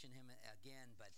mention him again, but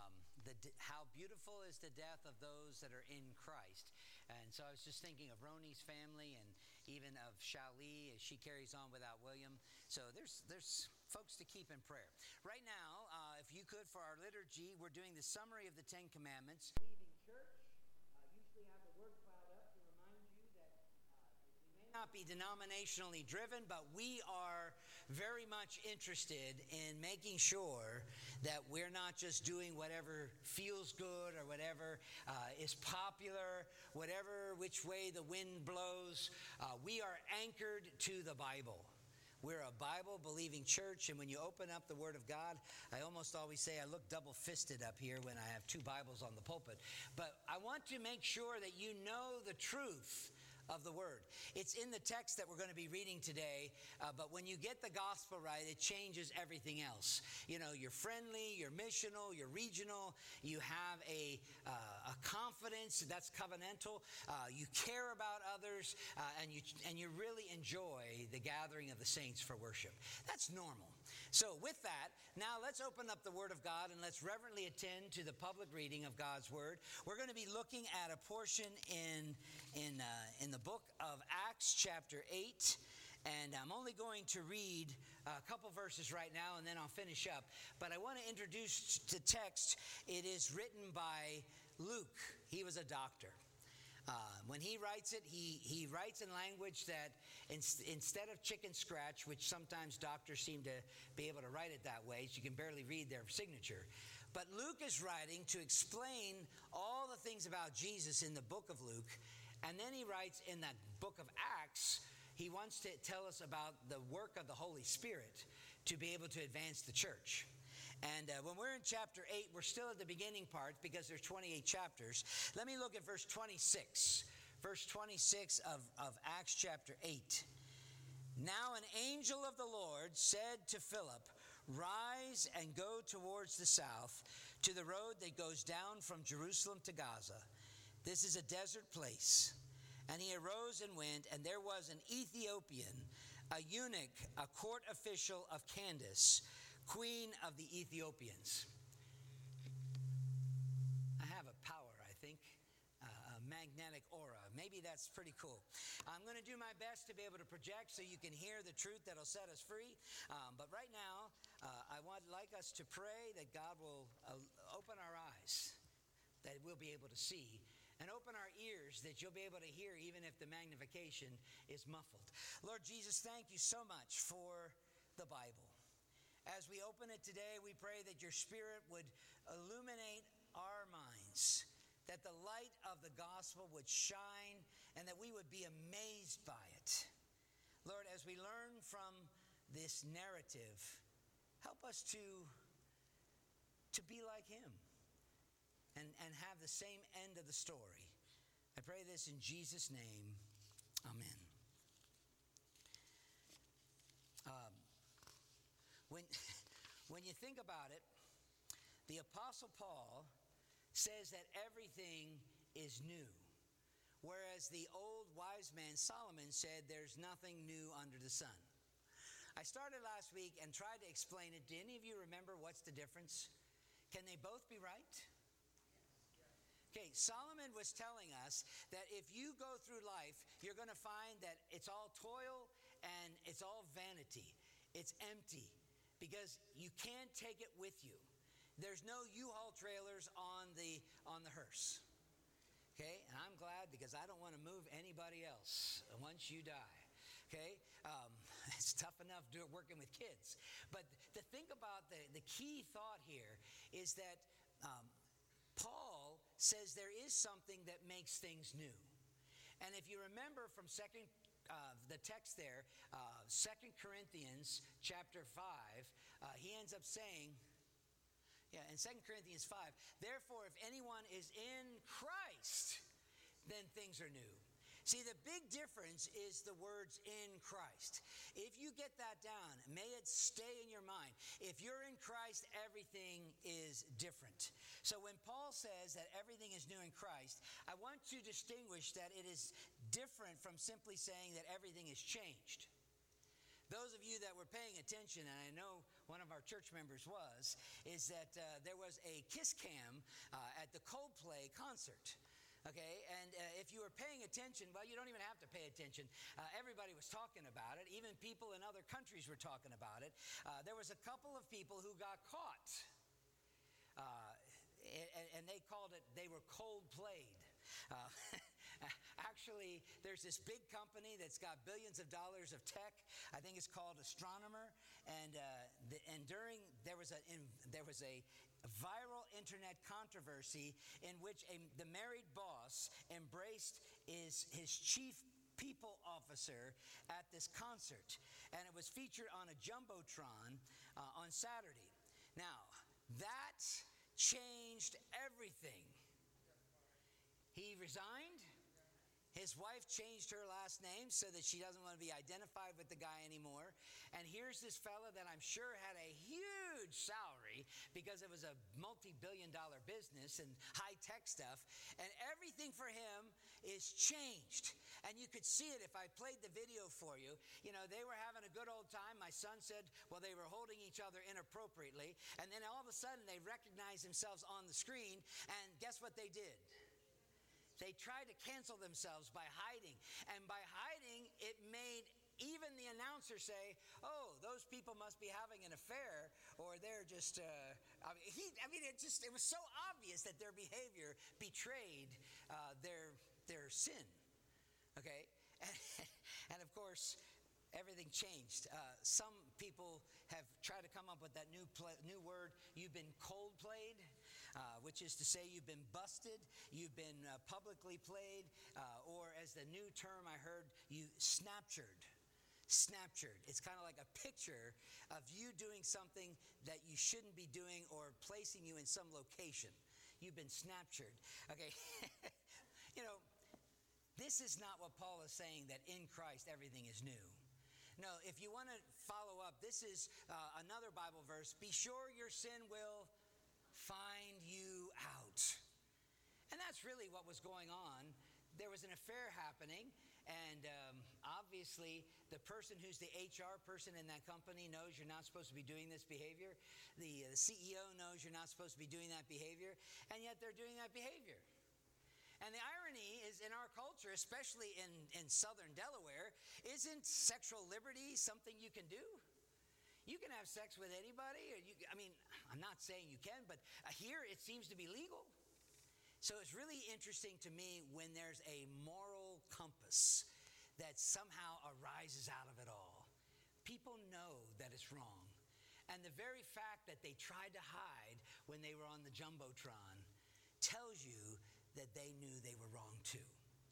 how beautiful is the death of those that are in Christ. And so I was just thinking of Roni's family and even of Shali as she carries on without William. So there's folks to keep in prayer. Right now, if you could, for our liturgy, we're doing the summary of the Ten Commandments. Leaving church, usually have the word cloud up to remind you that we may not be denominationally driven, but we are very much interested in making sure that we're not just doing whatever feels good or whatever is popular, whatever which way the wind blows. We are anchored to the Bible. We're a Bible-believing church, and when you open up the Word of God, I almost always say I look double-fisted up here when I have two Bibles on the pulpit. But I want to make sure that you know the truth of the Word. It's in the text that we're going to be reading today, but when you get the gospel right, it changes everything else. You know, you're friendly, you're missional, you're regional, you have a confidence that's covenantal, you care about others, and you really enjoy the gathering of the saints for worship. That's normal. So with that, now let's open up the Word of God and let's reverently attend to the public reading of God's Word. We're going to be looking at a portion in the book of Acts chapter 8, and I'm only going to read a couple verses right now and then I'll finish up. But I want to introduce the text. It is written by Luke. He was a doctor. When he writes it, he writes in language that instead of chicken scratch, which sometimes doctors seem to be able to write it that way, so you can barely read their signature. But Luke is writing to explain all the things about Jesus in the book of Luke. And then he writes in that book of Acts, he wants to tell us about the work of the Holy Spirit to be able to advance the church. And when we're in chapter 8, we're still at the beginning part because there's 28 chapters. Let me look at verse 26. Verse 26 of Acts chapter 8. Now an angel of the Lord said to Philip, "Rise and go towards the south to the road that goes down from Jerusalem to Gaza. This is a desert place." And he arose and went, and there was an Ethiopian, a eunuch, a court official of Candace, queen of the Ethiopians. I have a power, I think, a magnetic aura. Maybe that's pretty cool. I'm going to do my best to be able to project so you can hear the truth that'll set us free. But right now, I would like us to pray that God will open our eyes, that we'll be able to see, and open our ears that you'll be able to hear even if the magnification is muffled. Lord Jesus, thank you so much for the Bible. As we open it today, we pray that your Spirit would illuminate our minds, that the light of the gospel would shine, and that we would be amazed by it. Lord, as we learn from this narrative, help us to be like him. And have the same end of the story. I pray this in Jesus' name. Amen. When you think about it, the Apostle Paul says that everything is new, whereas the old wise man Solomon said there's nothing new under the sun. I started last week and tried to explain it. Do any of you remember what's the difference? Can they both be right? Okay, Solomon was telling us that if you go through life, you're going to find that it's all toil and it's all vanity. It's empty because you can't take it with you. There's no U-Haul trailers on the hearse. Okay, and I'm glad because I don't want to move anybody else once you die. Okay, it's tough enough working with kids. But to think about the key thought here is that Paul says there is something that makes things new. And if you remember from the text there, 2 Corinthians chapter 5, he ends up saying, in 2 Corinthians 5, therefore if anyone is in Christ, then things are new. See, the big difference is the words in Christ. If you get that down, may it stay in your mind. If you're in Christ, everything is different. So when Paul says that everything is new in Christ, I want to distinguish that it is different from simply saying that everything is changed. Those of you that were paying attention, and I know one of our church members was, is that there was a kiss cam at the Coldplay concert. Okay, and if you were paying attention, well, you don't even have to pay attention. Everybody was talking about it. Even people in other countries were talking about it. There was a couple of people who got caught. And they called it, they were cold played. Actually, there's this big company that's got billions of dollars of tech. I think it's called Astronomer. And there was a viral internet controversy in which the married boss embraced his chief people officer at this concert. And it was featured on a Jumbotron on Saturday. Now, that changed everything. He resigned. His wife changed her last name so that she doesn't want to be identified with the guy anymore. And here's this fella that I'm sure had a huge salary because it was a multi-billion-dollar business and high-tech stuff. And everything for him is changed. And you could see it if I played the video for you. You know, they were having a good old time. My son said, well, they were holding each other inappropriately. And then all of a sudden, they recognized themselves on the screen. And guess what they did? They tried to cancel themselves by hiding. And by hiding, it made even the announcer say, oh, those people must be having an affair, or they're just, it was so obvious that their behavior betrayed their sin. Okay? And of course, everything changed. Some people have tried to come up with that new word, you've been cold played. Which is to say you've been busted, you've been publicly played, or as the new term I heard, you snaptured. Snaptured. It's kind of like a picture of you doing something that you shouldn't be doing or placing you in some location. You've been snaptured. Okay. You know, this is not what Paul is saying, that in Christ everything is new. No, if you want to follow up, this is another Bible verse. Be sure your sin will find you out. And that's really what was going on. There was an affair happening, and obviously the person who's the HR person in that company knows you're not supposed to be doing this behavior. The CEO knows you're not supposed to be doing that behavior, and yet they're doing that behavior. And the irony is, in our culture, especially in southern Delaware, isn't sexual liberty something you can do? You can have sex with anybody. I'm not saying you can, but here it seems to be legal. So it's really interesting to me when there's a moral compass that somehow arises out of it all. People know that it's wrong. And the very fact that they tried to hide when they were on the Jumbotron tells you that they knew they were wrong too.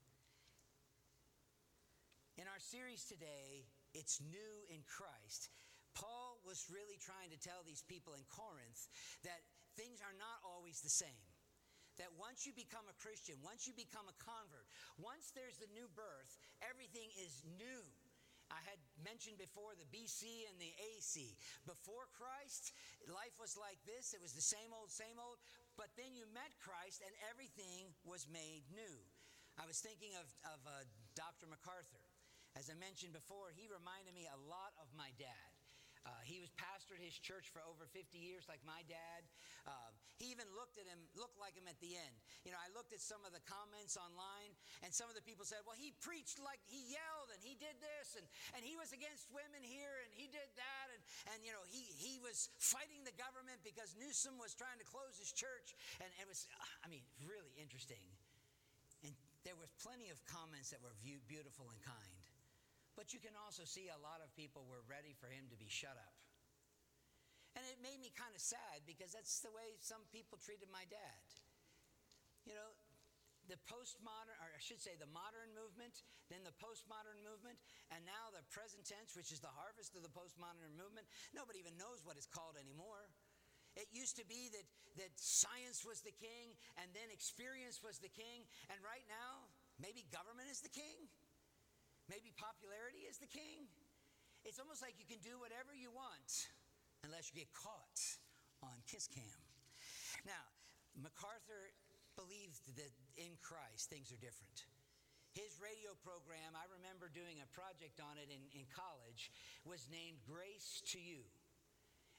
In our series today, It's New in Christ, Paul was really trying to tell these people in Corinth that things are not always the same. That once you become a Christian, once you become a convert, once there's the new birth, everything is new. I had mentioned before the BC and the AC. Before Christ, life was like this. It was the same old, but then you met Christ and everything was made new. I was thinking of Dr. MacArthur. As I mentioned before, he reminded me a lot of my dad. He was pastored his church for over 50 years like my dad. He even looked like him at the end. You know, I looked at some of the comments online, and some of the people said, well, he preached like he yelled, and he did this, and he was against women here, and he did that, and you know, he was fighting the government because Newsom was trying to close his church, and it was, really interesting. And there was plenty of comments that were beautiful and kind. But you can also see a lot of people were ready for him to be shut up. And it made me kind of sad because that's the way some people treated my dad. You know, the postmodern, or I should say the modern movement, then the postmodern movement, and now the present tense, which is the harvest of the postmodern movement. Nobody even knows what it's called anymore. It used to be that science was the king, and then experience was the king, and right now, maybe government is the king. Maybe popularity is the king. It's almost like you can do whatever you want unless you get caught on Kiss Cam. Now, MacArthur believed that in Christ things are different. His radio program, I remember doing a project on it in college, was named Grace to You.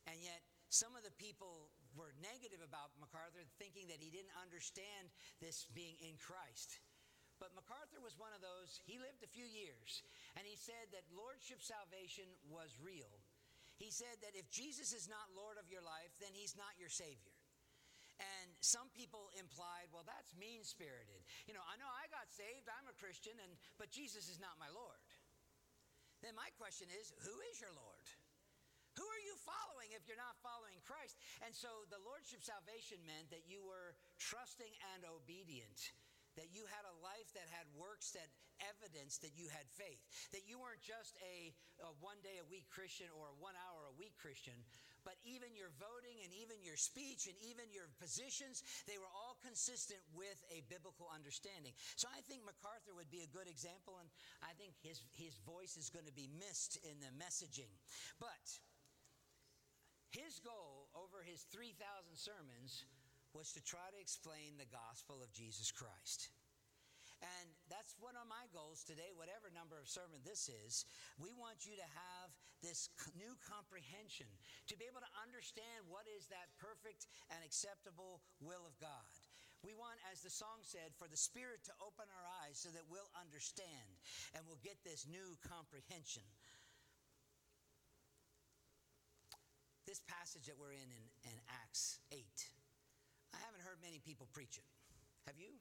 And yet, some of the people were negative about MacArthur, thinking that he didn't understand this being in Christ. But MacArthur was one of those, he lived a few years, and he said that lordship salvation was real. He said that if Jesus is not Lord of your life, then he's not your Savior. And some people implied, well, that's mean-spirited. You know I got saved, I'm a Christian, but Jesus is not my Lord. Then my question is, who is your Lord? Who are you following if you're not following Christ? And so the lordship salvation meant that you were trusting and obedient, that you had a life that had works that evidence that you had faith, that you weren't just a one-day-a-week Christian or a 1 hour a week Christian, but even your voting and even your speech and even your positions, they were all consistent with a biblical understanding. So I think MacArthur would be a good example, and I think his voice is going to be missed in the messaging. But his goal over his 3,000 sermons was to try to explain the gospel of Jesus Christ. And that's one of my goals today, whatever number of sermon this is. We want you to have this new comprehension, to be able to understand what is that perfect and acceptable will of God. We want, as the song said, for the Spirit to open our eyes so that we'll understand and we'll get this new comprehension. This passage that we're in Acts 8, I haven't heard many people preach it. Have you?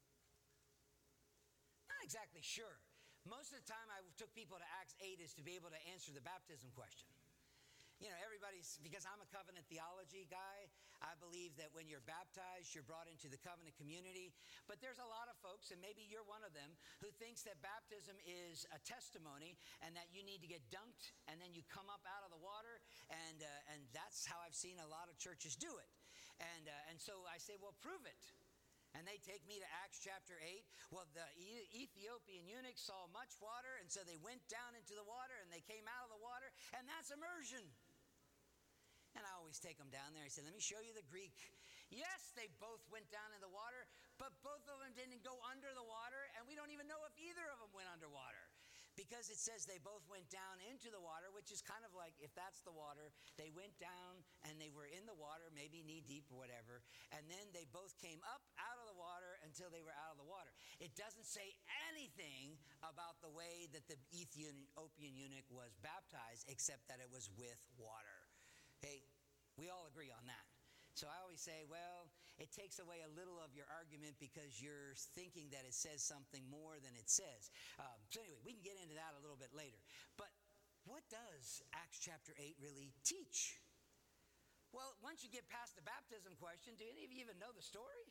Not exactly sure. Most of the time I took people to Acts 8 is to be able to answer the baptism question. You know, because I'm a covenant theology guy, I believe that when you're baptized, you're brought into the covenant community. But there's a lot of folks, and maybe you're one of them, who thinks that baptism is a testimony and that you need to get dunked and then you come up out of the water. And that's how I've seen a lot of churches do it. And so I say, well, prove it. And they take me to Acts chapter 8. Well, the Ethiopian eunuch saw much water, and so they went down into the water, and they came out of the water, and that's immersion. And I always take them down there. I said, let me show you the Greek. Yes, they both went down in the water, but both of them didn't go under the water, and we don't even know if either of them went underwater. Because it says they both went down into the water, which is kind of like, if that's the water, they went down and they were in the water, maybe knee deep or whatever, and then they both came up out of the water until they were out of the water. It doesn't say anything about the way that the Ethiopian eunuch was baptized, except that it was with water. Okay, we all agree on that. So I always say, well, it takes away a little of your argument because you're thinking that it says something more than it says. So anyway, we can get into that a little bit later. But what does Acts chapter 8 really teach? Well, once you get past the baptism question, do any of you even know the story?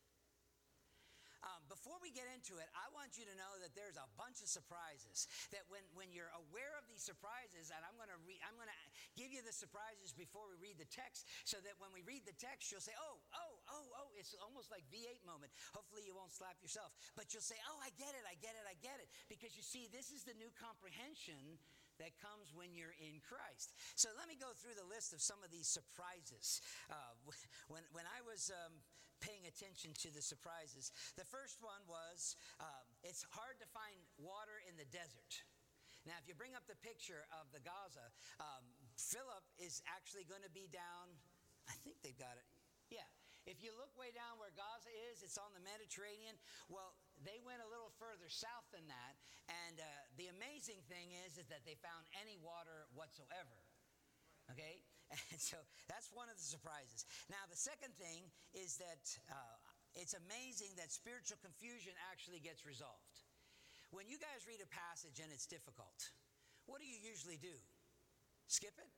Before we get into it, I want you to know that there's a bunch of surprises. That when you're aware of these surprises, and I'm going to give you the surprises before we read the text, so that when we read the text, you'll say, oh, it's almost like V8 moment. Hopefully you won't slap yourself. But you'll say, oh, I get it. Because you see, this is the new comprehension that comes when you're in Christ. So let me go through the list of some of these surprises. When I was paying attention to the surprises, the first one was it's hard to find water in the desert. Now, if you bring up the picture of the Gaza, Philip is actually going to be down, I think they've got it. Yeah. If you look way down where Gaza is, it's on the Mediterranean. Well, they went a little further south than that. And the amazing thing is that they found any water whatsoever. Okay? And so that's one of the surprises. Now, the second thing is that it's amazing that spiritual confusion actually gets resolved. When you guys read a passage and it's difficult, what do you usually do? Skip it?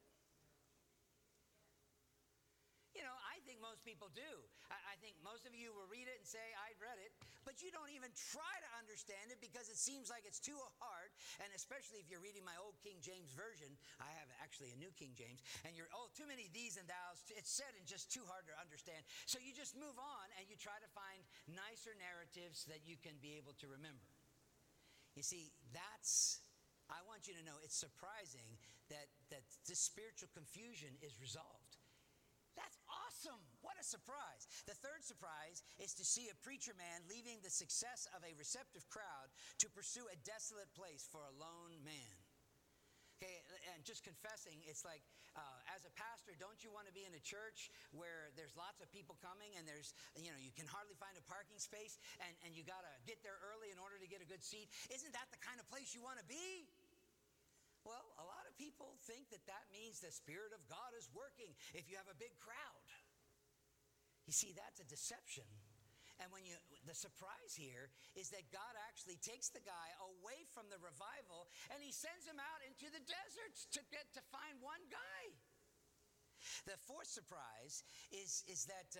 You know, I think most people do. I think most of you will read it and say, I read it, but you don't even try to understand it because it seems like it's too hard, and especially if you're reading my old King James Version. I have actually a new King James, and too many these and thous. It's said and just too hard to understand. So you just move on, and you try to find nicer narratives that you can be able to remember. You see, I want you to know, it's surprising that this spiritual confusion is resolved. That's awesome. What a surprise. The third surprise is to see a preacher man leaving the success of a receptive crowd to pursue a desolate place for a lone man. Okay, and just confessing, it's like, as a pastor, don't you want to be in a church where there's lots of people coming and there's, you can hardly find a parking space and you got to get there early in order to get a good seat? Isn't that the kind of place you want to be? Well, a lot of people think that means the Spirit of God is working if you have a big crowd. You see, that's a deception. And the surprise here is that God actually takes the guy away from the revival and he sends him out into the desert to find one guy. The fourth surprise is that,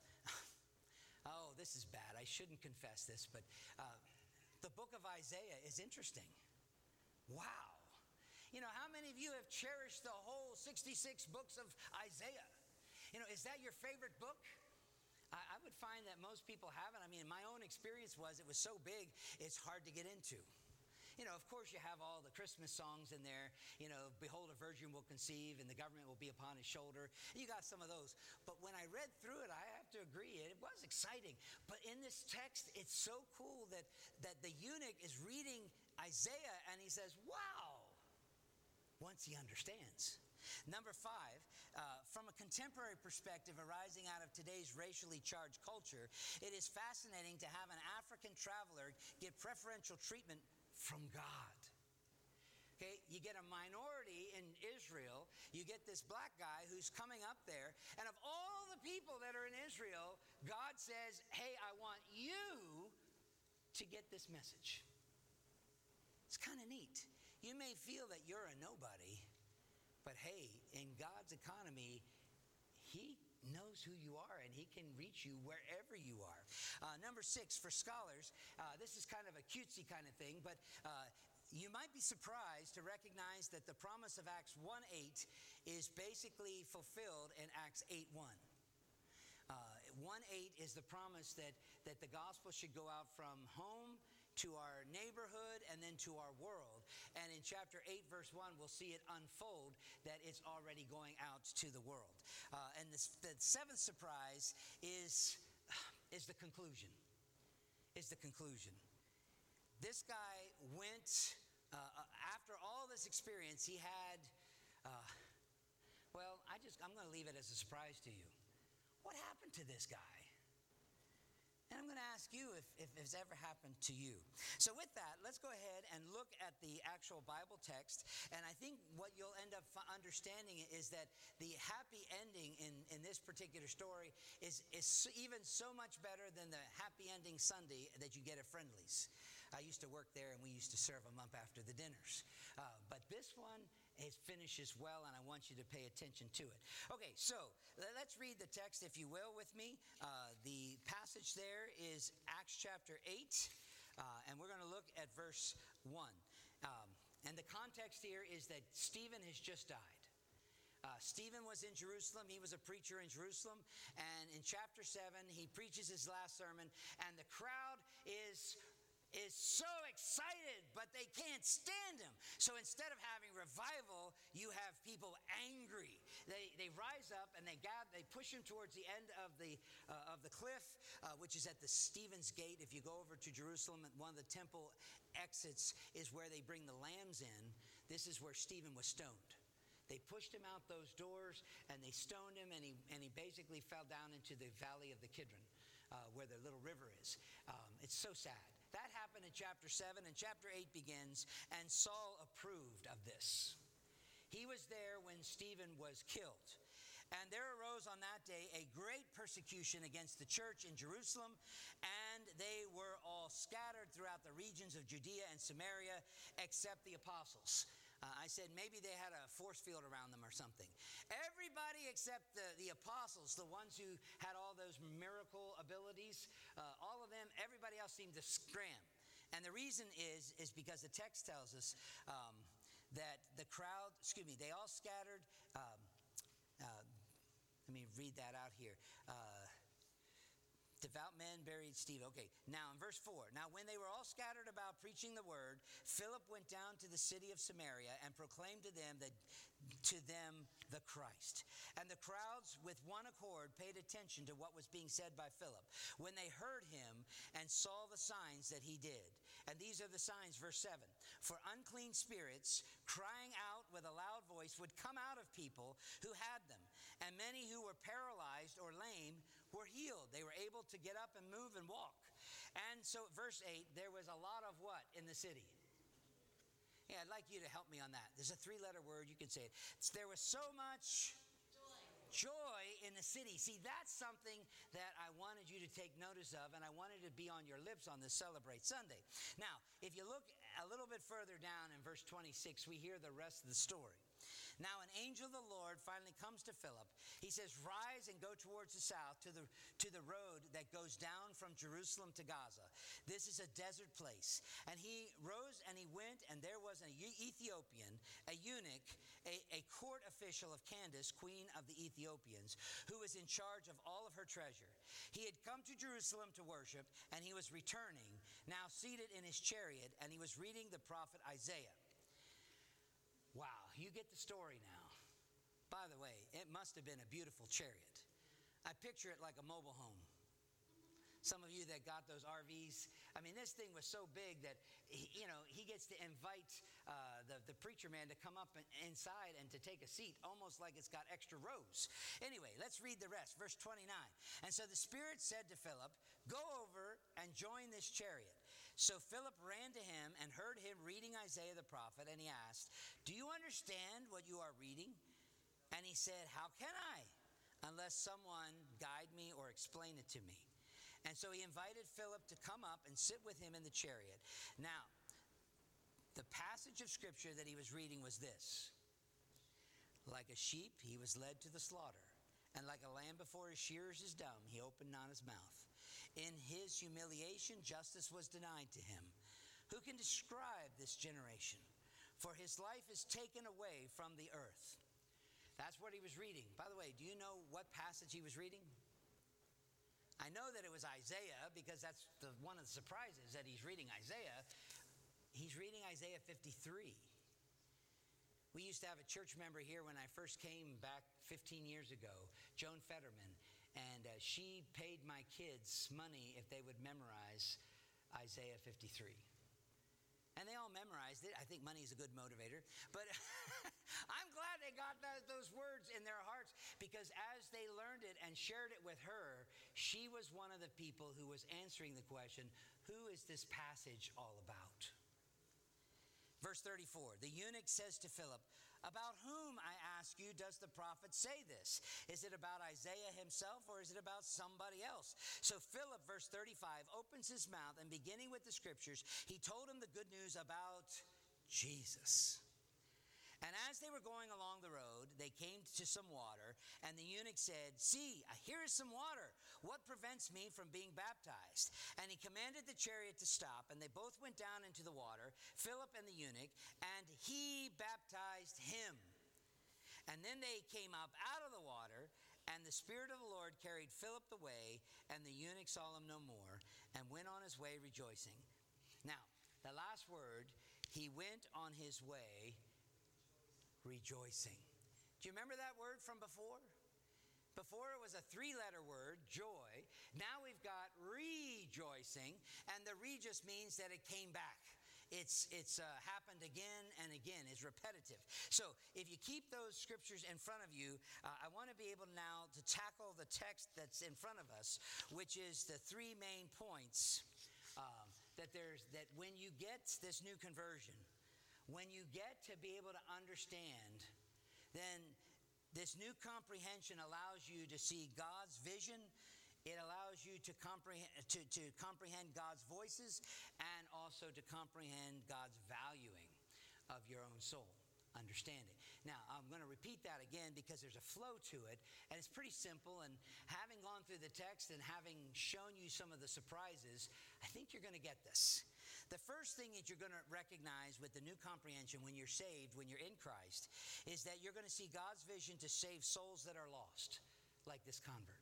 this is bad. I shouldn't confess this, but the book of Isaiah is interesting. Wow. How many of you have cherished the whole 66 books of Isaiah? Is that your favorite book? I would find that most people haven't. I mean, my own experience was it was so big, it's hard to get into. Of course, you have all the Christmas songs in there. Behold, a virgin will conceive and the government will be upon his shoulder. You got some of those. But when I read through it, I have to agree, it was exciting. But in this text, it's so cool that the eunuch is reading Isaiah and he says, wow, once he understands. Number 5, from a contemporary perspective arising out of today's racially charged culture, it is fascinating to have an African traveler get preferential treatment from God. Okay, you get a minority in Israel, you get this black guy who's coming up there, and of all the people that are in Israel, God says, hey, I want you to get this message. It's kind of neat. You may feel that you're a nobody, but hey, in God's economy, He knows who you are and He can reach you wherever you are. Number 6, for scholars, this is kind of a cutesy kind of thing, but you might be surprised to recognize that the promise of Acts 1:8 is basically fulfilled in Acts 8:1. 1:8 is the promise that the gospel should go out from home to our neighborhood and then to our world. And in chapter 8, verse 1, we'll see it unfold that it's already going out to the world. And the 7th surprise is the conclusion. This guy went, after all this experience, he had, I'm going to leave it as a surprise to you. What happened to this guy? And I'm going to ask you if it's ever happened to you. So with that, let's go ahead and look at the actual Bible text. And I think what you'll end up understanding is that the happy ending in this particular story is even so much better than the happy ending Sunday that you get at Friendly's. I used to work there and we used to serve them up after the dinners. But this one, it finishes well, and I want you to pay attention to it. Okay, so let's read the text, if you will, with me. The passage there is Acts chapter 8, and we're going to look at verse 1. And the context here is that Stephen has just died. Stephen was in Jerusalem. He was a preacher in Jerusalem. And in chapter 7, he preaches his last sermon, and the crowd is so excited, but they can't stand him. So instead of having revival, you have people angry. They rise up and they push him towards the end of the cliff, which is at the Stephen's Gate. If you go over to Jerusalem, one of the temple exits is where they bring the lambs in. This is where Stephen was stoned. They pushed him out those doors and they stoned him, and he basically fell down into the valley of the Kidron, where the little river is. It's so sad. That happened in chapter 7, and chapter 8 begins, and Saul approved of this. He was there when Stephen was killed. And there arose on that day a great persecution against the church in Jerusalem, and they were all scattered throughout the regions of Judea and Samaria, except the apostles. I said maybe they had a force field around them or something. Everybody except the apostles, the ones who had all those miracle abilities, all of them, everybody else seemed to scram. And the reason is because the text tells us that they all scattered. Let me read that out here. Devout men buried Stephen. Okay, now in verse 4. Now when they were all scattered about preaching the word, Philip went down to the city of Samaria and proclaimed to them the Christ. And the crowds with one accord paid attention to what was being said by Philip when they heard him and saw the signs that he did. And these are the signs, verse 7. For unclean spirits, crying out with a loud voice would come out of people who had them, and many who were paralyzed or lame were healed. They were able to get up and move and walk. And so, verse 8, there was a lot of what in the city? Yeah, I'd like you to help me on that. There's a 3-letter word. You can say it. There was so much joy in the city. See, that's something that I wanted you to take notice of, and I wanted to be on your lips on this Celebrate Sunday. Now, if you look a little bit further down in verse 26, we hear the rest of the story. Now, an angel of the Lord finally comes to Philip. He says, rise and go towards the south to the road that goes down from Jerusalem to Gaza. This is a desert place. And he rose and he went, and there was an Ethiopian, a eunuch, a court official of Candace, queen of the Ethiopians, who was in charge of all of her treasure. He had come to Jerusalem to worship, and he was returning, now seated in his chariot, and he was reading the prophet Isaiah. Wow, you get the story now. By the way, it must have been a beautiful chariot. I picture it like a mobile home. Some of you that got those RVs, I mean, this thing was so big that, he gets to invite the preacher man to come up inside and to take a seat, almost like it's got extra rows. Anyway, let's read the rest. Verse 29. And so the Spirit said to Philip, go over and join this chariot. So Philip ran to him and heard him reading Isaiah the prophet, and he asked, do you understand what you are reading? And he said, how can I, unless someone guide me or explain it to me? And so he invited Philip to come up and sit with him in the chariot. Now, the passage of scripture that he was reading was this. Like a sheep, he was led to the slaughter, and like a lamb before his shearers is dumb, he opened not his mouth. In his humiliation, justice was denied to him. Who can describe this generation? For his life is taken away from the earth. That's what he was reading. By the way, do you know what passage he was reading? I know that it was Isaiah, because that's one of the surprises that he's reading Isaiah. He's reading Isaiah 53. We used to have a church member here when I first came back 15 years ago, Joan Fetterman. And she paid my kids money if they would memorize Isaiah 53. And they all memorized it. I think money is a good motivator. But I'm glad they got those words in their hearts, because as they learned it and shared it with her, she was one of the people who was answering the question, who is this passage all about? Verse 34, the eunuch says to Philip, about whom, I ask you, does the prophet say this? Is it about Isaiah himself, or is it about somebody else? So Philip, verse 35, opens his mouth, and beginning with the scriptures, he told him the good news about Jesus. And as they were going along the road, they came to some water, and the eunuch said, see, here is some water. What prevents me from being baptized? And he commanded the chariot to stop, and they both went down into the water, Philip and the eunuch, and he baptized him. And then they came up out of the water, and the Spirit of the Lord carried Philip away, and the eunuch saw him no more, and went on his way rejoicing. Now, the last word, he went on his way rejoicing. Do you remember that word from before? Before it was a 3-letter word, joy. Now we've got rejoicing, and the re just means that it came back. It's happened again and again. It's repetitive. So if you keep those scriptures in front of you, I want to be able now to tackle the text that's in front of us, which is the 3 main points that when you get this new conversion, when you get to be able to understand, then this new comprehension allows you to see God's vision. It allows you to comprehend God's voices, and also to comprehend God's valuing of your own soul. Understand it. Now, I'm going to repeat that again, because there's a flow to it, and it's pretty simple. And having gone through the text and having shown you some of the surprises, I think you're going to get this. The first thing that you're going to recognize with the new comprehension when you're saved, when you're in Christ, is that you're going to see God's vision to save souls that are lost, like this convert.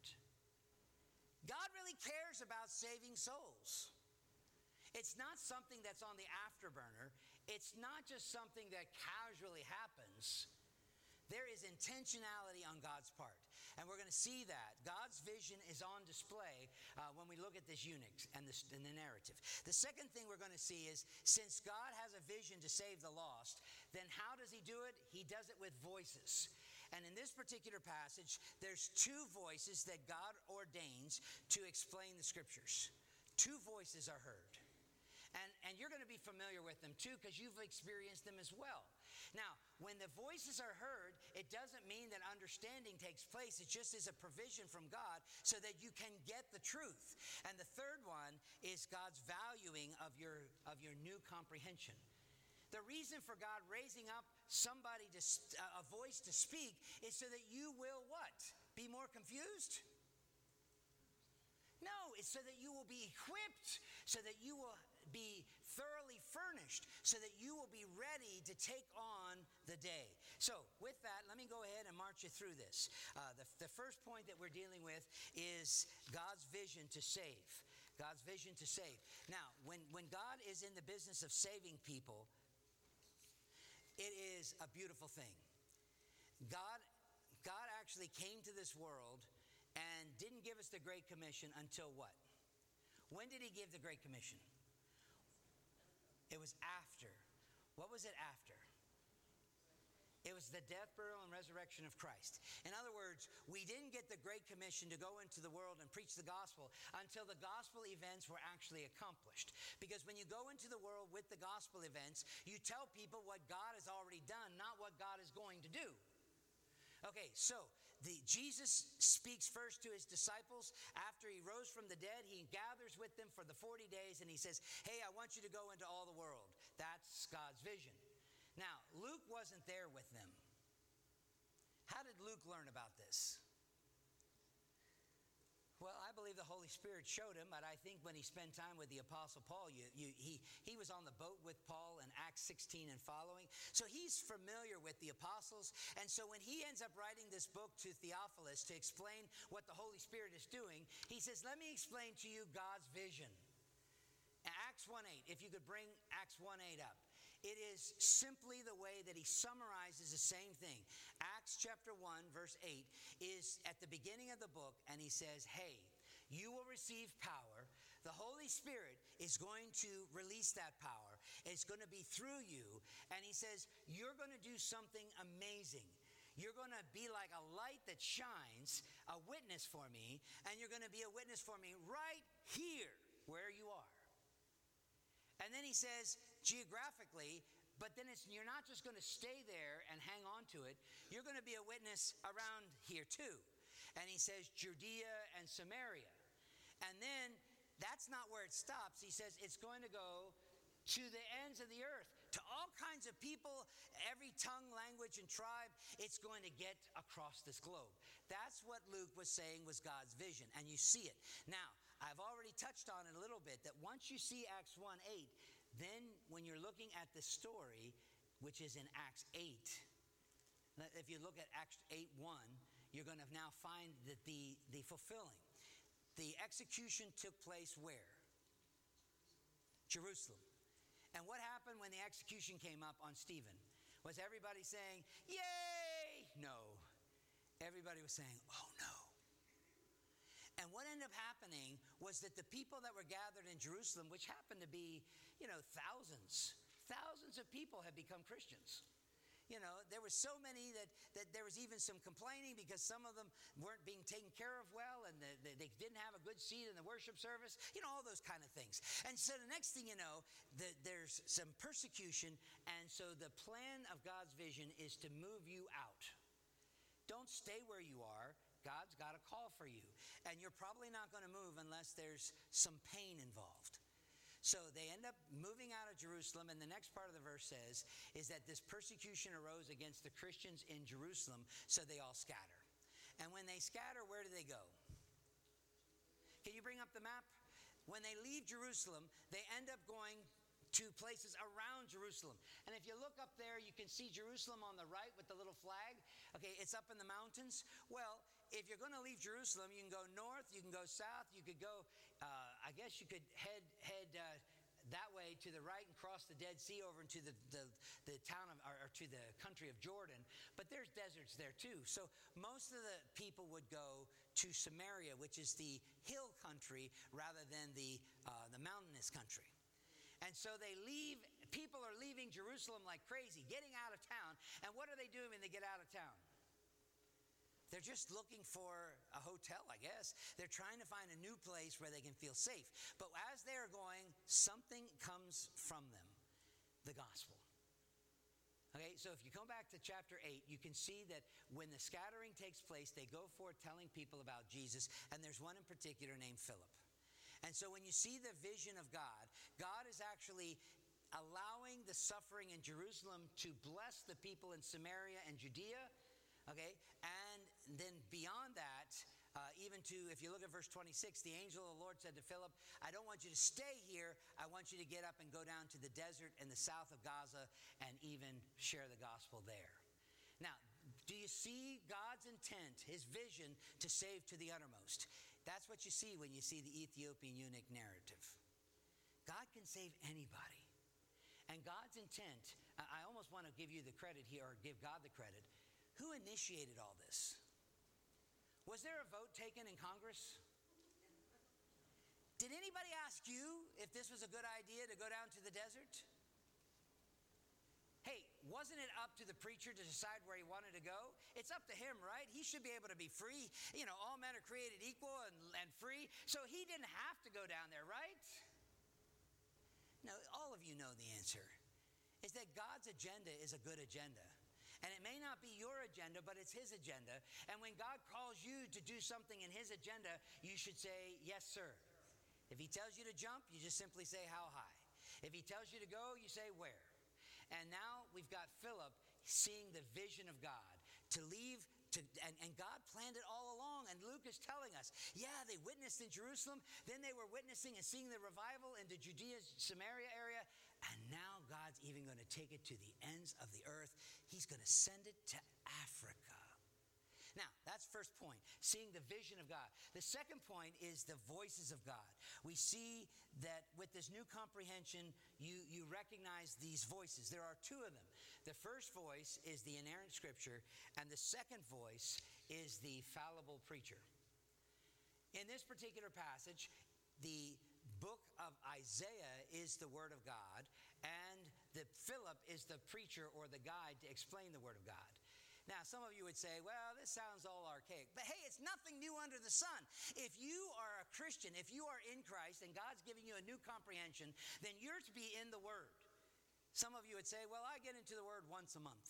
God really cares about saving souls. It's not something that's on the afterburner. It's not just something that casually happens. There is intentionality on God's part. And we're going to see that. God's vision is on display when we look at this eunuch and the narrative. The second thing we're going to see is, since God has a vision to save the lost, then how does he do it? He does it with voices. And in this particular passage, there's two voices that God ordains to explain the scriptures. Two voices are heard. And you're going to be familiar with them too, because you've experienced them as well. Now, when the voices are heard, it doesn't mean that understanding takes place. It just is a provision from God so that you can get the truth. And the third one is God's valuing of your new comprehension. The reason for God raising up somebody, a voice to speak, is so that you will what? Be more confused? No, it's so that you will be equipped, so that you will be thoroughly furnished, so that you will be ready to take on the day. So with that, let me go ahead and march you through this. The first point that we're dealing with is God's vision to save. God's vision to save. Now, when God is in the business of saving people, it is a beautiful thing. God actually came to this world and didn't give us the Great Commission until what? When did he give the Great Commission? It was after. What was it after? It was the death, burial, and resurrection of Christ. In other words, we didn't get the Great Commission to go into the world and preach the gospel until the gospel events were actually accomplished. Because when you go into the world with the gospel events, you tell people what God has already done, not what God is going to do. Okay, so Jesus speaks first to his disciples. After he rose from the dead, he gathers with them for the 40 days, and he says, hey, I want you to go into all the world. That's God's vision. Now, Luke wasn't there with them. How did Luke learn about this? Well, I believe the Holy Spirit showed him, but I think when he spent time with the Apostle Paul, he was on the boat with Paul in Acts 16 and following. So he's familiar with the apostles. And so when he ends up writing this book to Theophilus to explain what the Holy Spirit is doing, he says, let me explain to you God's vision. Acts 1:8, if you could bring Acts 1:8 up. It is simply the way that he summarizes the same thing. Acts chapter 1, verse 8 is at the beginning of the book, and he says, hey, you will receive power. The Holy Spirit is going to release that power. It's going to be through you. And he says, you're going to do something amazing. You're going to be like a light that shines, a witness for me, and you're going to be a witness for me right here where you are. And then he says, geographically, but then you're not just going to stay there and hang on to it. You're going to be a witness around here too. And he says, Judea and Samaria. And then that's not where it stops. He says it's going to go to the ends of the earth, to all kinds of people, every tongue, language, and tribe. It's going to get across this globe. That's what Luke was saying was God's vision, and you see it. Now, I've already touched on it a little bit, that once you see Acts 1:8, then when you're looking at the story, which is in Acts 8, if you look at Acts 8:1, you're going to now find that the fulfilling. The execution took place where? Jerusalem. And what happened when the execution came up on Stephen? Was everybody saying, yay? No. Everybody was saying, oh no. And what ended up happening was that the people that were gathered in Jerusalem, which happened to be, thousands of people had become Christians. There were so many that there was even some complaining because some of them weren't being taken care of well, and they didn't have a good seat in the worship service, all those kind of things. And so the next thing you know, there's some persecution, and so the plan of God's vision is to move you out. Don't stay where you are. God's got a call for you. And you're probably not going to move unless there's some pain involved. So they end up moving out of Jerusalem, and the next part of the verse says is that this persecution arose against the Christians in Jerusalem, so they all scatter. And when they scatter, where do they go? Can you bring up the map? When they leave Jerusalem, they end up going to places around Jerusalem. And if you look up there, you can see Jerusalem on the right with the little flag. Okay, it's up in the mountains. Well, if you're going to leave Jerusalem, you can go north, you can go south, you could go, I guess you could head that way to the right and cross the Dead Sea over into the town of, or to the country of Jordan. But there's deserts there too. So most of the people would go to Samaria, which is the hill country rather than the mountainous country. And so people are leaving Jerusalem like crazy, getting out of town. And what are they doing when they get out of town? They're just looking for a hotel, I guess. They're trying to find a new place where they can feel safe. But as they're going, something comes from them, the gospel. Okay, so if you come back to chapter 8, you can see that when the scattering takes place, they go forth telling people about Jesus, and there's one in particular named Philip. And so when you see the vision of God, God is actually allowing the suffering in Jerusalem to bless the people in Samaria and Judea. Okay, and then beyond that, even to, if you look at verse 26, the angel of the Lord said to Philip, I don't want you to stay here. I want you to get up and go down to the desert in the south of Gaza and even share the gospel there. Now, do you see God's intent, his vision to save to the uttermost? That's what you see when you see the Ethiopian eunuch narrative. God can save anybody. And God's intent, I almost want to give you the credit here, or give God the credit. Who initiated all this? Was there a vote taken in Congress? Did anybody ask you if this was a good idea to go down to the desert? Hey, wasn't it up to the preacher to decide where he wanted to go? It's up to him, right? He should be able to be free. You know, all men are created equal and free. So he didn't have to go down there, right? No, all of you know the answer. Is that God's agenda is a good agenda. And it may not be your agenda, but it's his agenda. And when God calls you to do something in his agenda, you should say, yes, sir. If he tells you to jump, you just simply say, how high? If he tells you to go, you say, where? And now we've got Philip seeing the vision of God to leave. And God planned it all along. And Luke is telling us, yeah, they witnessed in Jerusalem. Then they were witnessing and seeing the revival in the Judea, Samaria area. And now God's even going to take it to the ends of the earth. He's going to send it to Africa. Now, that's first point, seeing the vision of God. The second point is the voices of God. We see that with this new comprehension, you recognize these voices. There are two of them. The first voice is the inerrant scripture, and the second voice is the fallible preacher. In this particular passage, the book of Isaiah is the word of God, and Philip is the preacher or the guide to explain the word of God. Now, some of you would say, well, this sounds all archaic. But hey, it's nothing new under the sun. If you are a Christian, if you are in Christ and God's giving you a new comprehension, then you're to be in the word. Some of you would say, well, I get into the word once a month.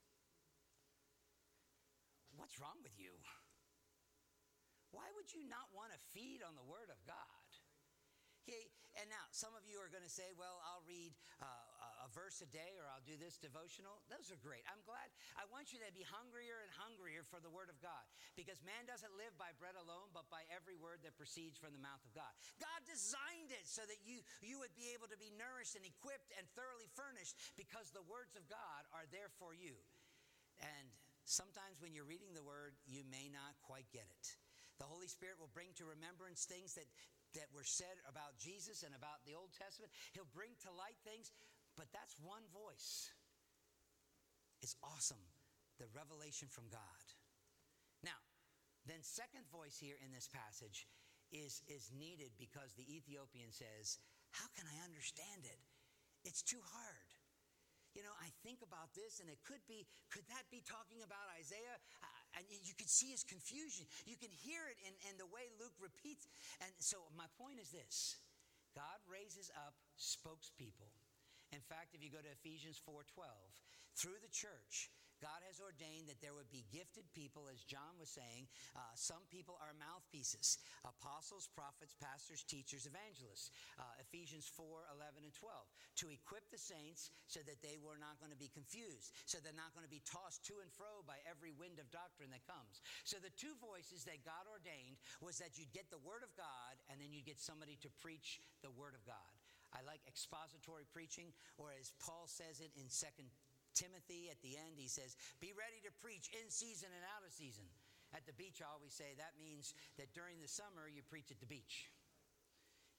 What's wrong with you? Why would you not want to feed on the word of God? Okay, and now some of you are going to say, well, I'll read a verse a day, or I'll do this devotional. Those are great. I'm glad. I want you to be hungrier and hungrier for the word of God, because man doesn't live by bread alone, but by every word that proceeds from the mouth of God. God designed it so that you would be able to be nourished and equipped and thoroughly furnished, because the words of God are there for you. And sometimes when you're reading the word, you may not quite get it. The Holy Spirit will bring to remembrance things that were said about Jesus and about the Old Testament. He'll bring to light things, but that's one voice. It's awesome, the revelation from God. Now, then second voice here in this passage is needed, because the Ethiopian says, how can I understand it? It's too hard. You know, I think about this, and could that be talking about Isaiah? And you could see his confusion. You can hear it in the way Luke repeats. And so my point is this: God raises up spokespeople. In fact, if you go to Ephesians 4:12, through the church, God has ordained that there would be gifted people, as John was saying. Some people are mouthpieces: apostles, prophets, pastors, teachers, evangelists. Ephesians 4:11 and 12. To equip the saints so that they were not going to be confused, so they're not going to be tossed to and fro by every wind of doctrine that comes. So the two voices that God ordained was that you'd get the word of God, and then you'd get somebody to preach the word of God. I like expository preaching, or as Paul says it in 2 Timothy at the end, he says, be ready to preach in season and out of season. At the beach, I always say that means that during the summer, you preach at the beach.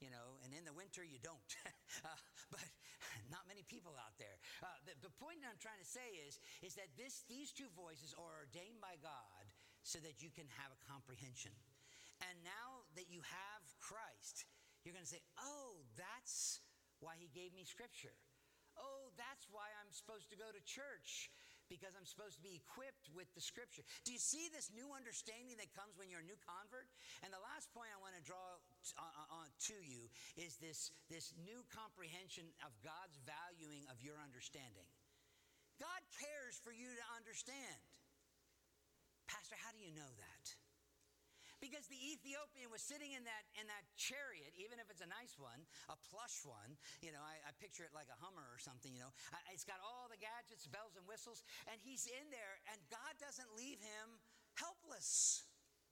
and in the winter you don't. But not many people out there. The point I'm trying to say is that these two voices are ordained by God so that you can have a comprehension. And now that you have Christ, you're going to say, oh, that's why he gave me Scripture. Oh, that's why I'm supposed to go to church, because I'm supposed to be equipped with the Scripture. Do you see this new understanding that comes when you're a new convert? And the last point I want to draw to you is this new comprehension of God's valuing of your understanding. God cares for you to understand. Pastor, how do you know that? Because the Ethiopian was sitting in that chariot, even if it's a nice one, a plush one. I picture it like a Hummer or something, It's got all the gadgets, bells and whistles, and he's in there, and God doesn't leave him helpless.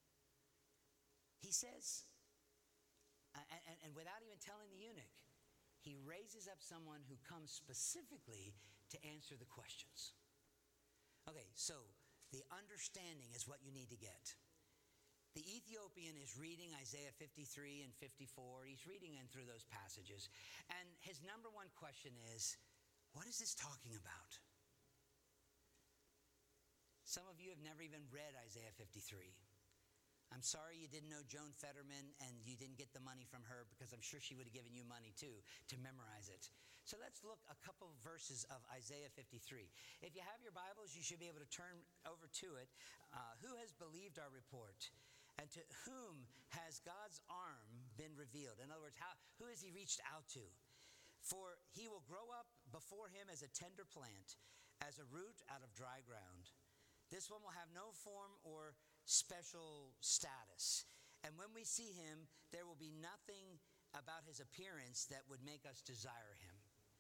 He says, and without even telling the eunuch, he raises up someone who comes specifically to answer the questions. Okay, so the understanding is what you need to get. The Ethiopian is reading Isaiah 53 and 54. He's reading in through those passages. And his number one question is, what is this talking about? Some of you have never even read Isaiah 53. I'm sorry you didn't know Joan Fetterman and you didn't get the money from her, because I'm sure she would have given you money too to memorize it. So let's look a couple of verses of Isaiah 53. If you have your Bibles, you should be able to turn over to it. Who has believed our report? And to whom has God's arm been revealed? In other words, who has he reached out to? For he will grow up before him as a tender plant, as a root out of dry ground. This one will have no form or special status. And when we see him, there will be nothing about his appearance that would make us desire him.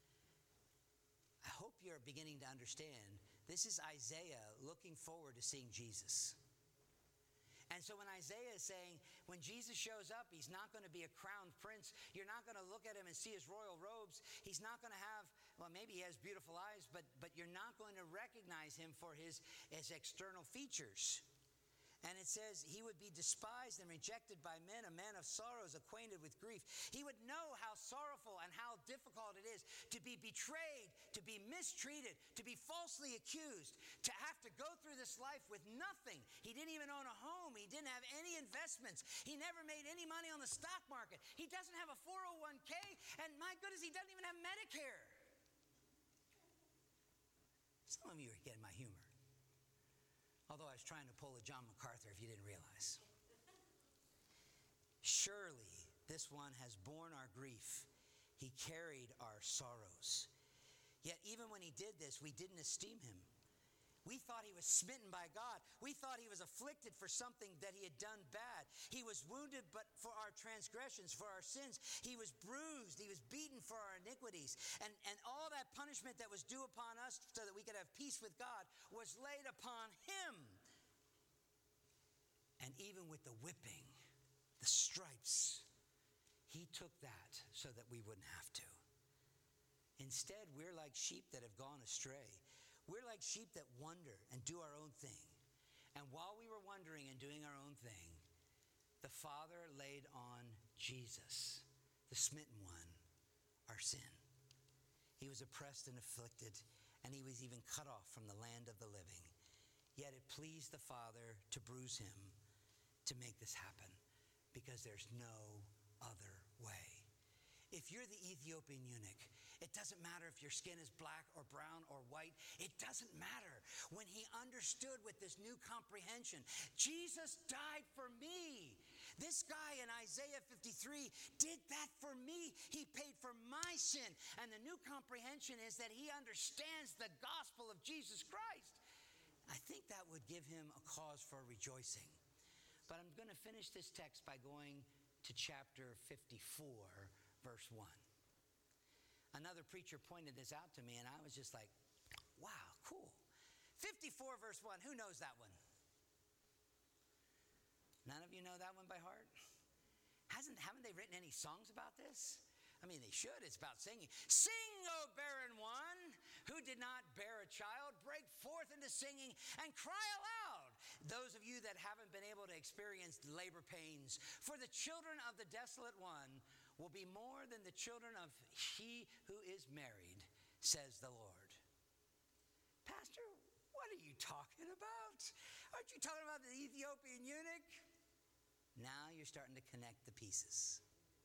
I hope you're beginning to understand. This is Isaiah looking forward to seeing Jesus. And so when Isaiah is saying, when Jesus shows up, he's not going to be a crowned prince. You're not going to look at him and see his royal robes. He's not going to have, well, maybe he has beautiful eyes, but you're not going to recognize him for his external features. And it says he would be despised and rejected by men, a man of sorrows, acquainted with grief. He would know how sorrowful and how difficult it is to be betrayed, to be mistreated, to be falsely accused, to have to go through this life with nothing. He didn't even own a home. He didn't have any investments. He never made any money on the stock market. He doesn't have a 401k. And my goodness, he doesn't even have Medicare. Some of you are getting my humor. Although I was trying to pull a John MacArthur, if you didn't realize. Surely this one has borne our grief. He carried our sorrows. Yet even when he did this, we didn't esteem him. We thought he was smitten by God. We thought he was afflicted for something that he had done bad. He was wounded but for our transgressions, for our sins. He was bruised. He was beaten for our iniquities. And all that punishment that was due upon us so that we could have peace with God was laid upon him. And even with the whipping, the stripes, he took that so that we wouldn't have to. Instead, we're like sheep that have gone astray. We're like sheep that wander and do our own thing. And while we were wandering and doing our own thing, the Father laid on Jesus, the smitten one, our sin. He was oppressed and afflicted, and he was even cut off from the land of the living. Yet it pleased the Father to bruise him to make this happen, because there's no other way. If you're the Ethiopian eunuch, it doesn't matter if your skin is black or brown or white. It doesn't matter. When he understood with this new comprehension, Jesus died for me. This guy in Isaiah 53 did that for me. He paid for my sin. And the new comprehension is that he understands the gospel of Jesus Christ. I think that would give him a cause for rejoicing. But I'm going to finish this text by going to chapter 54, verse 1. Another preacher pointed this out to me, and I was just like, wow, cool. 54, verse 1. Who knows that one? None of you know that one by heart? Haven't they written any songs about this? I mean, they should. It's about singing. Sing, O barren one, who did not bear a child. Break forth into singing and cry aloud. Those of you that haven't been able to experience labor pains, for the children of the desolate one will be more than the children of he who is married, says the Lord. Pastor, what are you talking about? Aren't you talking about the Ethiopian eunuch? Now you're starting to connect the pieces.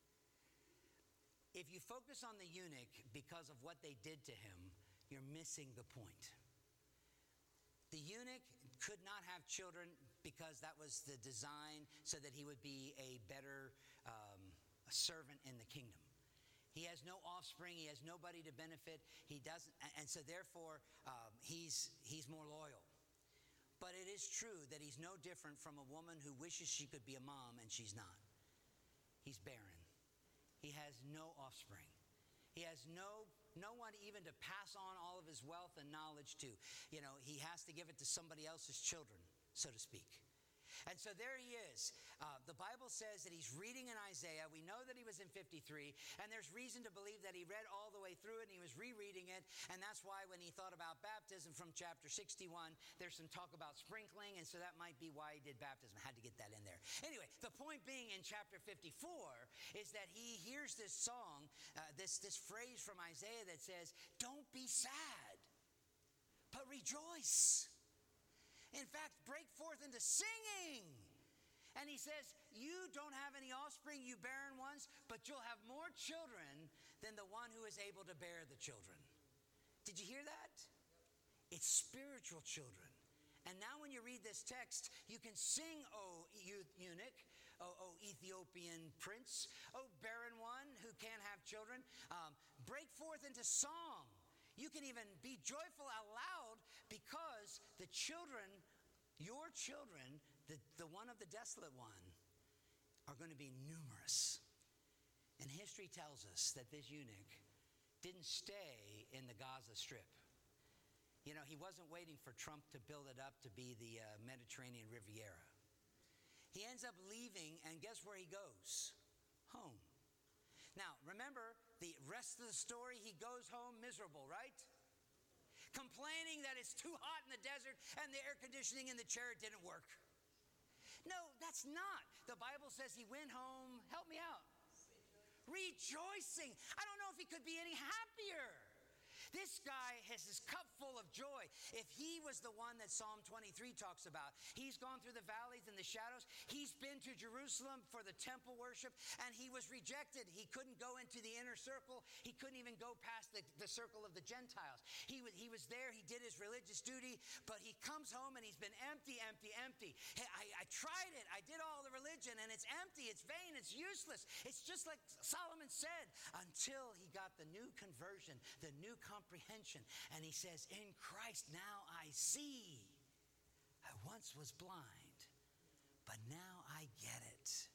If you focus on the eunuch because of what they did to him, you're missing the point. The eunuch could not have children because that was the design so that he would be a better servant in the kingdom. He has no offspring. He has nobody to benefit. He doesn't, and so therefore he's more loyal. But it is true that he's no different from a woman who wishes she could be a mom and she's not. He's barren. He has no offspring. He has no one even to pass on all of his wealth and knowledge to. You know, he has to give it to somebody else's children, so to speak. And so there he is. The Bible says that he's reading in Isaiah. We know that he was in 53, and there's reason to believe that he read all the way through it, and he was rereading it, and that's why when he thought about baptism from chapter 61, there's some talk about sprinkling, and so that might be why he did baptism. I had to get that in there. Anyway, the point being in chapter 54 is that he hears this song, this phrase from Isaiah that says, "Don't be sad, but rejoice. In fact, break forth into singing." And he says, "You don't have any offspring, you barren ones, but you'll have more children than the one who is able to bear the children." Did you hear that? It's spiritual children. And now when you read this text, you can sing, "O eunuch, O Ethiopian prince, O barren one who can't have children." Break forth into song. You can even be joyful out loud because the children, your children, the one of the desolate one, are going to be numerous. And history tells us that this eunuch didn't stay in the Gaza Strip. You know, he wasn't waiting for Trump to build it up to be the Mediterranean Riviera. He ends up leaving, and guess where he goes? Home. Now, remember, the rest of the story, he goes home miserable, right? Complaining that it's too hot in the desert and the air conditioning in the chariot didn't work. No, that's not. The Bible says he went home, help me out, rejoicing. I don't know if he could be any happier. This guy has his cup full of joy. If he was the one that Psalm 23 talks about, he's gone through the valleys and the shadows. He's been to Jerusalem for the temple worship, and he was rejected. He couldn't go into the inner circle. He couldn't even go past the circle of the Gentiles. He was there. He did his religious duty, but he comes home, and he's been empty, empty, empty. Hey, I tried it. I did all the religion, and it's empty. It's vain. It's useless. It's just like Solomon said, until he got the new conversion, the new comprehension. And he says, "In Christ now I see. I once was blind, but now I get it."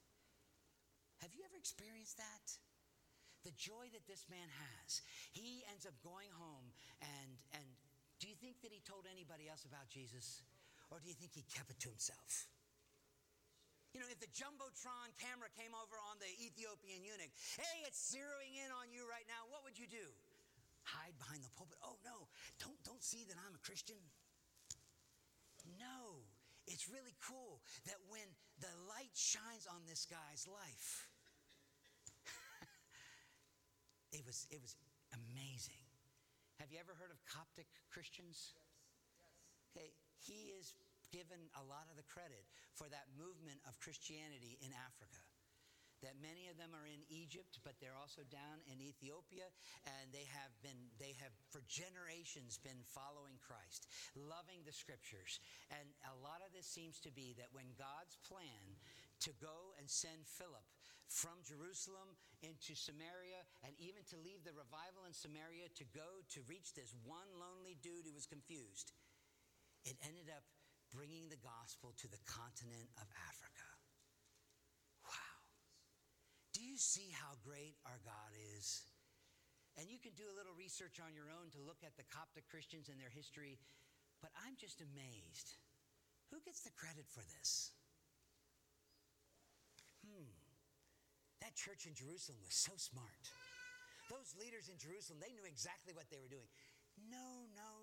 Have you ever experienced that? The joy that this man has. He ends up going home, and do you think that he told anybody else about Jesus? Or do you think he kept it to himself? You know, if the Jumbotron camera came over on the Ethiopian eunuch, "Hey, it's zeroing in on you right now," what would you do? Hide behind the pulpit? "Oh no, don't see that I'm a Christian." No, it's really cool that when the light shines on this guy's life, it was amazing. Have you ever heard of Coptic Christians? Yes. Okay, he is given a lot of the credit for that movement of Christianity in Africa. That many of them are in Egypt, but they're also down in Ethiopia, and they have for generations been following Christ, loving the scriptures. And a lot of this seems to be that when God's plan to go and send Philip from Jerusalem into Samaria, and even to leave the revival in Samaria to go to reach this one lonely dude who was confused, it ended up bringing the gospel to the continent of Africa. Do you see how great our God is? And you can do a little research on your own to look at the Coptic Christians and their history, but I'm just amazed. Who gets the credit for this? That church in Jerusalem was so smart. Those leaders in Jerusalem, they knew exactly what they were doing. No.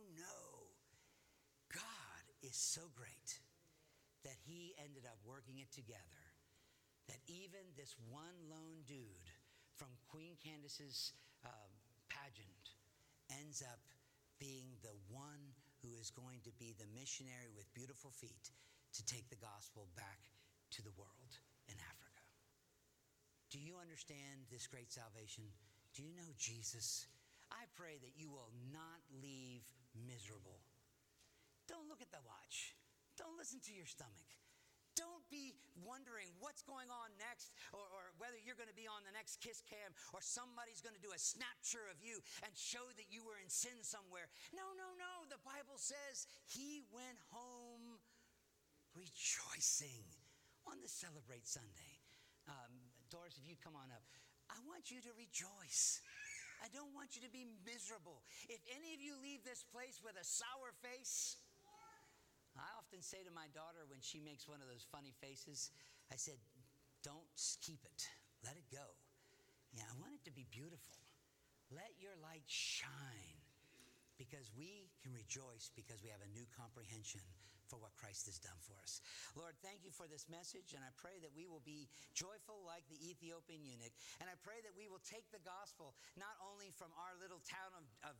God is so great that he ended up working it together. That even this one lone dude from Queen Candace's pageant ends up being the one who is going to be the missionary with beautiful feet to take the gospel back to the world in Africa. Do you understand this great salvation? Do you know Jesus? I pray that you will not leave miserable. Don't look at the watch. Don't listen to your stomach. Don't be wondering what's going on next, or whether you're going to be on the next kiss cam, or somebody's going to do a snapshot of you and show that you were in sin somewhere. No. The Bible says he went home rejoicing on the Celebrate Sunday. Doris, if you come on up, I want you to rejoice. I don't want you to be miserable. If any of you leave this place with a sour face, I often say to my daughter when she makes one of those funny faces, I said, don't keep it. Let it go. Yeah, I want it to be beautiful. Let your light shine, because we can rejoice because we have a new comprehension for what Christ has done for us. Lord, thank you for this message, and I pray that we will be joyful like the Ethiopian eunuch, and I pray that we will take the gospel not only from our little town of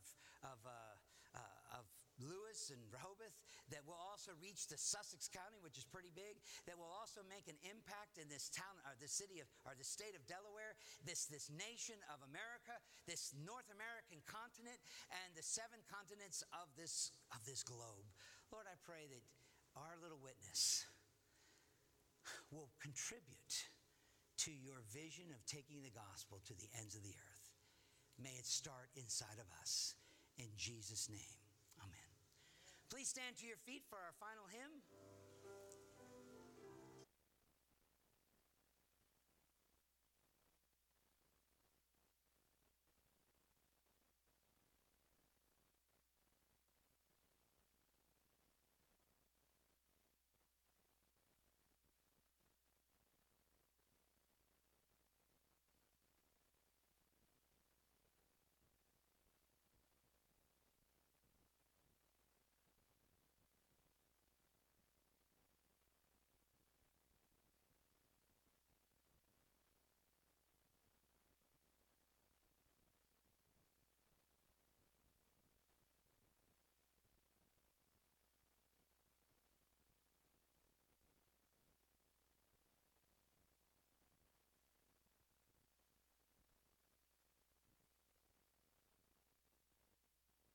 Lewis and Rehoboth, that will also reach to Sussex County, which is pretty big, that will also make an impact in this town, or the city of, or the state of Delaware, this nation of America, this North American continent, and the 7 continents of this globe. Lord, I pray that our little witness will contribute to your vision of taking the gospel to the ends of the earth. May it start inside of us. In Jesus' name, amen. Please stand to your feet for our final hymn.